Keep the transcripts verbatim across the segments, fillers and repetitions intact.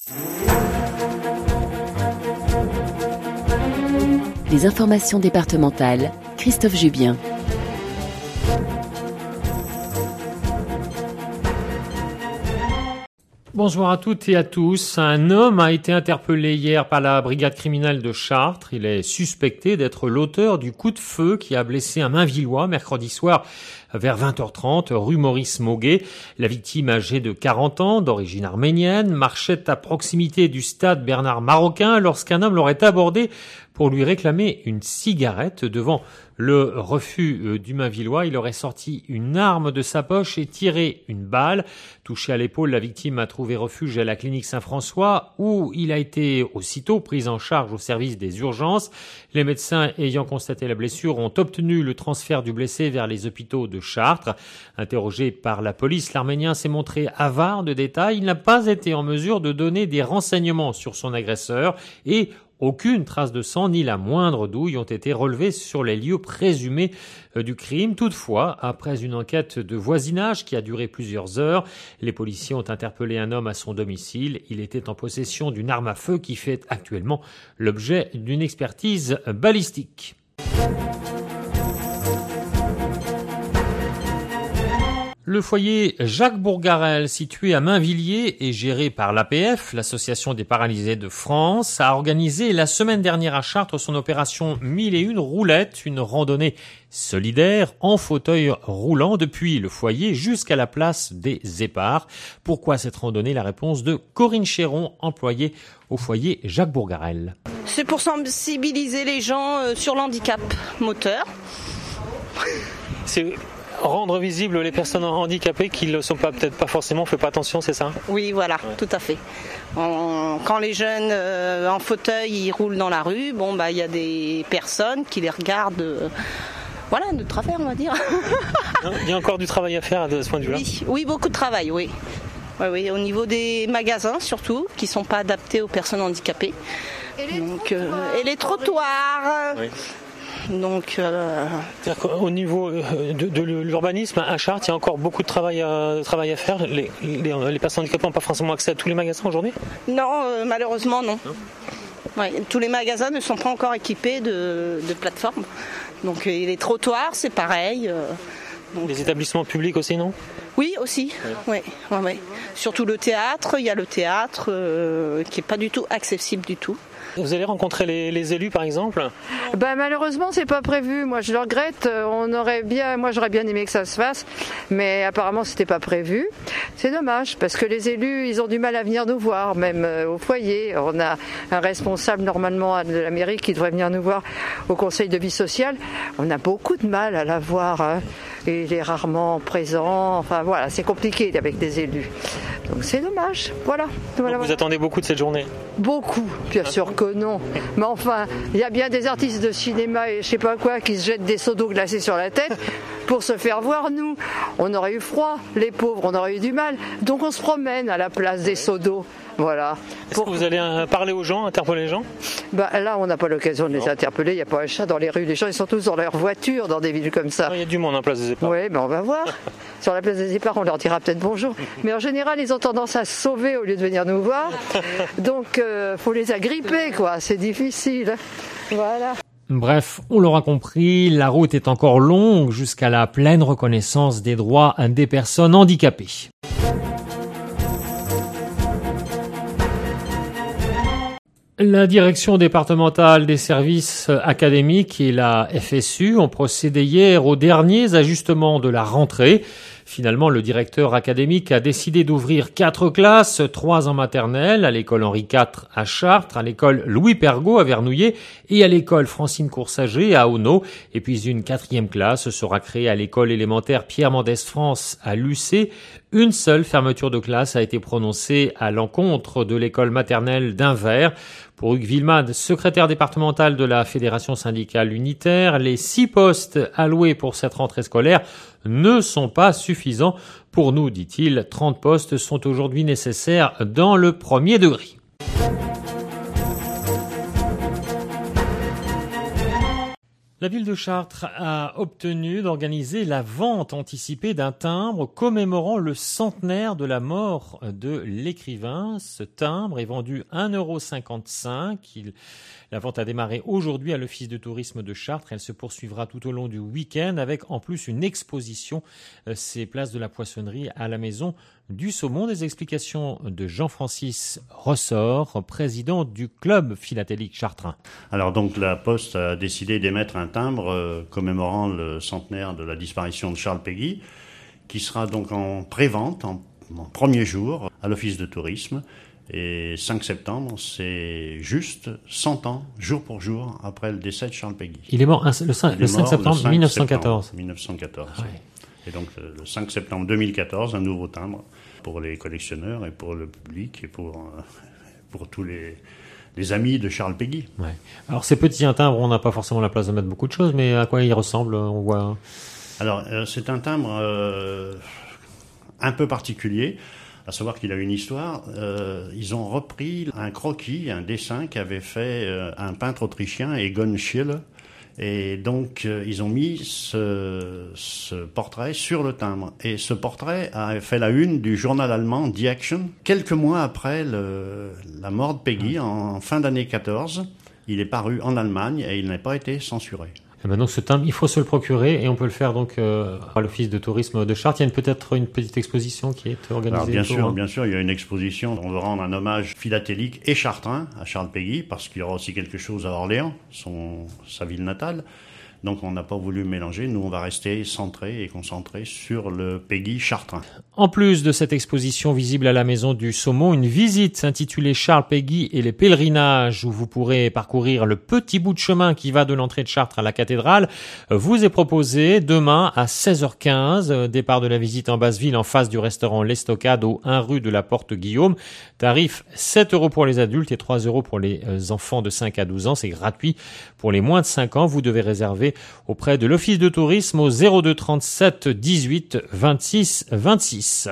Les informations départementales, Christophe Jubien. Bonjour à toutes et à tous. Un homme a été interpellé hier par la brigade criminelle de Chartres. Il est suspecté d'être l'auteur du coup de feu qui a blessé un Mainvillois mercredi soir vers vingt heures trente, rue Maurice Mauguet. La victime, âgée de quarante ans, d'origine arménienne, marchait à proximité du stade Bernard Maroquin lorsqu'un homme l'aurait abordé pour lui réclamer une cigarette. Devant le refus du Mainvillois, il aurait sorti une arme de sa poche et tiré une balle. Touché à l'épaule, la victime a trouvé refuge à la clinique Saint-François où il a été aussitôt pris en charge au service des urgences. Les médecins ayant constaté la blessure ont obtenu le transfert du blessé vers les hôpitaux de Chartres. Interrogé par la police, l'Arménien s'est montré avare de détails. Il n'a pas été en mesure de donner des renseignements sur son agresseur et aucune trace de sang ni la moindre douille ont été relevées sur les lieux présumés du crime. Toutefois, après une enquête de voisinage qui a duré plusieurs heures, les policiers ont interpellé un homme à son domicile. Il était en possession d'une arme à feu qui fait actuellement l'objet d'une expertise balistique. Le foyer Jacques Bourgarel, situé à Mainvilliers et géré par l'A P F, l'Association des paralysés de France, a organisé la semaine dernière à Chartres son opération mille et une roulettes, une randonnée solidaire en fauteuil roulant depuis le foyer jusqu'à la place des Éparts. Pourquoi cette randonnée? La réponse de Corinne Chéron, employée au foyer Jacques Bourgarel. C'est pour sensibiliser les gens sur l'handicap moteur. C'est rendre visible les personnes handicapées qui ne sont pas, peut-être pas forcément, fait pas attention, c'est ça? Oui, voilà, ouais. Tout à fait. On, quand les jeunes euh, en fauteuil ils roulent dans la rue, bon bah il y a des personnes qui les regardent, euh, voilà, de travers, on va dire. Il y a encore du travail à faire de ce point de vue-là. Oui, oui, beaucoup de travail, oui. Oui, oui, au niveau des magasins surtout, qui sont pas adaptés aux personnes handicapées. Et les Donc, trottoirs. Euh, et les trottoirs. Oui. Donc, euh... au niveau de, de l'urbanisme à Chartres, il y a encore beaucoup de travail à, de travail à faire. Les, les, les personnes handicapées n'ont pas forcément accès à tous les magasins aujourd'hui ? Non, euh, malheureusement non. non ouais, tous les magasins ne sont pas encore équipés de, de plateformes. Donc et les trottoirs, c'est pareil. Euh, donc, les établissements publics aussi, non ? Oui, aussi. Ouais. Ouais, ouais, ouais. Surtout le théâtre. Il y a le théâtre euh, qui n'est pas du tout accessible du tout. Vous allez rencontrer les, les élus par exemple ? Ben, malheureusement c'est pas prévu, moi je le regrette, on aurait bien, moi j'aurais bien aimé que ça se fasse, mais apparemment c'était pas prévu. C'est dommage parce que les élus ils ont du mal à venir nous voir, même au foyer. On a un responsable normalement de la mairie qui devrait venir nous voir au conseil de vie sociale, on a beaucoup de mal à la voir, hein. Et il est rarement présent, enfin voilà, c'est compliqué avec des élus. Donc c'est dommage, voilà. voilà vous voilà. attendez beaucoup de cette journée ? Beaucoup, bien sûr que non. Mais enfin, il y a bien des artistes de cinéma et je sais pas quoi qui se jettent des seaux d'eau glacée sur la tête pour se faire voir, nous. On aurait eu froid, les pauvres, on aurait eu du mal. Donc on se promène à la place des seaux d'eau. Voilà. Est-ce pour... que vous allez euh, parler aux gens, interpeller les gens ? Bah, là, on n'a pas l'occasion de les non. interpeller. Il n'y a pas un chat dans les rues. Les gens, ils sont tous dans leur voiture dans des villes comme ça. Il y a du monde en place des Éparts. Oui, ben on va voir. Sur la place des Éparts, on leur dira peut-être bonjour. Mais en général, ils ont tendance à se sauver au lieu de venir nous voir. Donc, euh, faut les agripper, quoi. C'est difficile. Voilà. Bref, on l'aura compris, la route est encore longue jusqu'à la pleine reconnaissance des droits des personnes handicapées. La direction départementale des services académiques et la F S U ont procédé hier aux derniers ajustements de la rentrée. Finalement, le directeur académique a décidé d'ouvrir quatre classes, trois en maternelle, à l'école Henri quatre à Chartres, à l'école Louis Pergaud à Vernouillet et à l'école Francine Coursager à Auneau. Et puis une quatrième classe sera créée à l'école élémentaire Pierre Mendès France à Lucé. Une seule fermeture de classe a été prononcée à l'encontre de l'école maternelle d'Invers. Pour Hugues Villemade, secrétaire départemental de la Fédération syndicale unitaire, les six postes alloués pour cette rentrée scolaire ne sont pas suffisants. Pour nous, dit-il, trente postes sont aujourd'hui nécessaires dans le premier degré. La ville de Chartres a obtenu d'organiser la vente anticipée d'un timbre commémorant le centenaire de la mort de l'écrivain. Ce timbre est vendu un euro cinquante-cinq. Il, la vente a démarré aujourd'hui à l'Office de tourisme de Chartres. Elle se poursuivra tout au long du week-end avec en plus une exposition, euh, ces places de la Poissonnerie à la Maison du Saumon. Des explications de Jean-Francis Rossort, président du club philatélique chartrain. Alors donc la Poste a décidé d'émettre un timbre euh, commémorant le centenaire de la disparition de Charles Péguy, qui sera donc en pré-vente, en, en premier jour, à l'Office de tourisme. Et cinq septembre, c'est juste cent ans, jour pour jour, après le décès de Charles Péguy. Il est mort le cinq, le cinq septembre mille neuf cent quatorze. mille neuf cent quatorze. Ah ouais. Et donc le cinq septembre deux mille quatorze, un nouveau timbre pour les collectionneurs et pour le public et pour, pour tous les, les amis de Charles Péguy. Ouais. Alors ces petits timbres, on n'a pas forcément la place de mettre beaucoup de choses, mais à quoi ils ressemblent, on voit. Alors euh, c'est un timbre euh, un peu particulier. À savoir qu'il a une histoire, euh, ils ont repris un croquis, un dessin qu'avait fait euh, un peintre autrichien, Egon Schiele, et donc euh, ils ont mis ce, ce portrait sur le timbre. Et ce portrait a fait la une du journal allemand Die Action, quelques mois après le, la mort de Péguy, en fin d'année quatorze. Il est paru en Allemagne et il n'a pas été censuré. Et ben donc ce timbre, il faut se le procurer et on peut le faire donc euh, à l'Office de tourisme de Chartres. Il y a une, peut-être une petite exposition qui est organisée. Alors bien autour, sûr, hein. bien sûr, il y a une exposition. On veut rendre un hommage philatélique et chartrain à Charles Péguy parce qu'il y aura aussi quelque chose à Orléans, son, sa ville natale. Donc on n'a pas voulu mélanger. Nous, on va rester centré et concentré sur le Péguy chartrain. En plus de cette exposition visible à la Maison du Saumon, une visite intitulée Charles Péguy et les pèlerinages où vous pourrez parcourir le petit bout de chemin qui va de l'entrée de Chartres à la cathédrale vous est proposé demain à seize heures quinze. Départ de la visite en Basse-Ville en face du restaurant L'Estocade au un rue de la Porte Guillaume. Tarif sept euros pour les adultes et trois euros pour les enfants de cinq à douze ans. C'est gratuit pour les moins de cinq ans. Vous devez réserver auprès de l'Office de tourisme au zéro deux trente-sept dix-huit vingt-six vingt-six.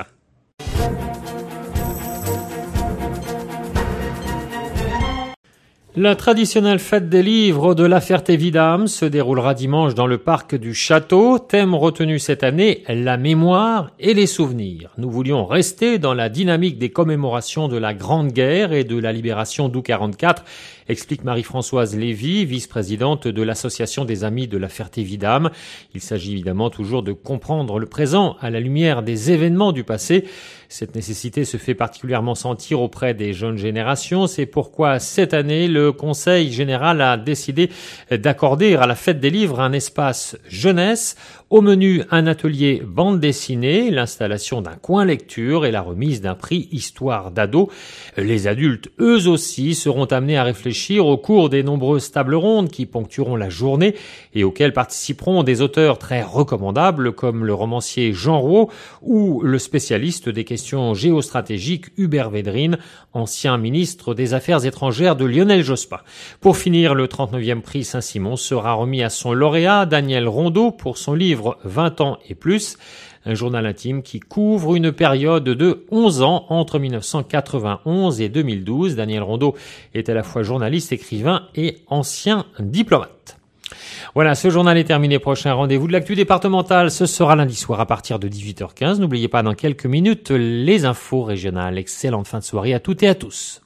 La traditionnelle fête des livres de La Ferté-Vidame se déroulera dimanche dans le parc du château. Thème retenu cette année, la mémoire et les souvenirs. Nous voulions rester dans la dynamique des commémorations de la Grande Guerre et de la libération d'août quarante-quatre, explique Marie-Françoise Lévy, vice-présidente de l'Association des Amis de La Ferté-Vidame. Il s'agit évidemment toujours de comprendre le présent à la lumière des événements du passé. Cette nécessité se fait particulièrement sentir auprès des jeunes générations. C'est pourquoi cette année, le Conseil général a décidé d'accorder à la Fête des livres un espace jeunesse. Au menu, un atelier bande dessinée, l'installation d'un coin lecture et la remise d'un prix histoire d'ado. Les adultes, eux aussi, seront amenés à réfléchir au cours des nombreuses tables rondes qui ponctueront la journée et auxquelles participeront des auteurs très recommandables comme le romancier Jean Rouault ou le spécialiste des questions géostratégiques Hubert Védrine, ancien ministre des Affaires étrangères de Lionel Jospin. Pour finir, le trente-neuvième prix Saint-Simon sera remis à son lauréat, Daniel Rondeau, pour son livre vingt ans et plus, un journal intime qui couvre une période de onze ans entre mille neuf cent quatre-vingt-onze et deux mille douze. Daniel Rondeau est à la fois journaliste, écrivain et ancien diplomate. Voilà, ce journal est terminé. Prochain rendez-vous de l'actu départementale, ce sera lundi soir à partir de dix-huit heures quinze. N'oubliez pas dans quelques minutes les infos régionales. Excellente fin de soirée à toutes et à tous.